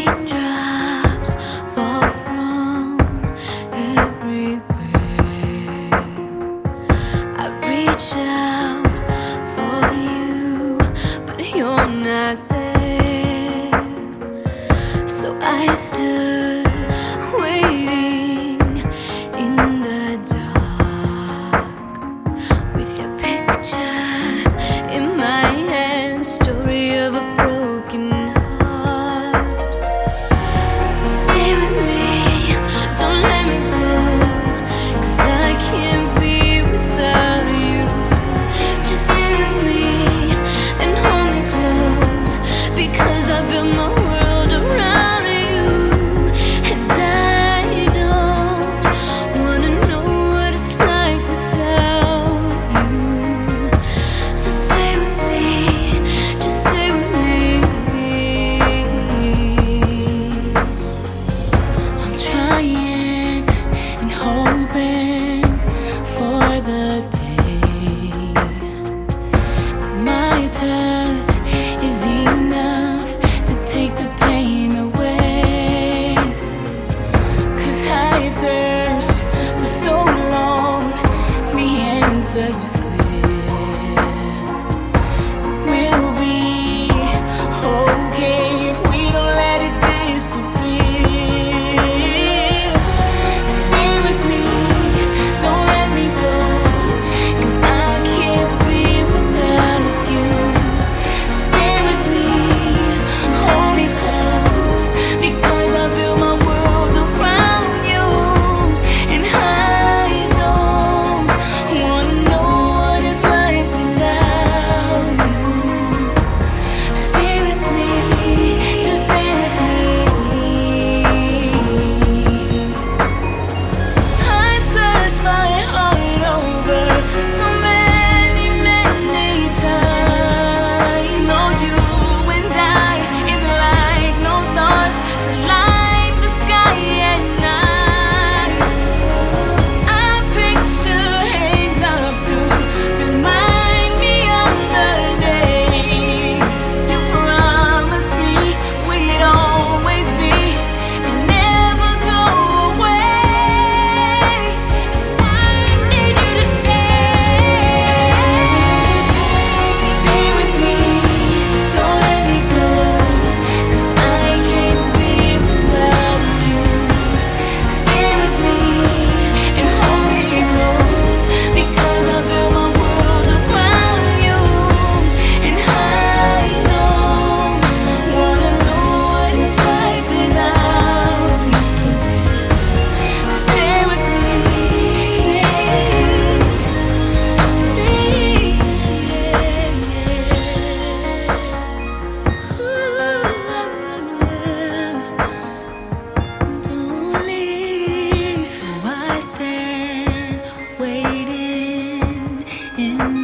Raindrops fall from everywhere. I reach out for you, but you're not there. So I stood waiting in the dark with your picture in my hand, story of a broken heart. Stay with me, don't let me go, 'cause I can't be without you. Just stay with me and hold me close, because I built my world around you. And I don't wanna know what it's like without you. So stay with me, just stay with me. I'm trying and hoping for the day my touch is enough to take the pain away. 'Cause I've searched for so long, the answer is clear. We'll be okay if we don't let it disappear. Stay with me, don't let me go, 'cause I can't be without you. Stay with me, hold me close, because I built my world around you. And I don't wanna know what it's like without you. Stay with me, just stay with me. I've searched my heart over so many, many times. No, you and I is like no stars to light the sky at night. Our picture hangs up to remind me of the days you promised me we'd always be and never go away. That's why I need you to stay. Stay with me, don't let me go, 'cause I can't be without you. Stay with me and hold me close, because I built my world around you. And I don't wanna know what it's like without you. Stay with me, stay. Don't leave. So I stand waiting in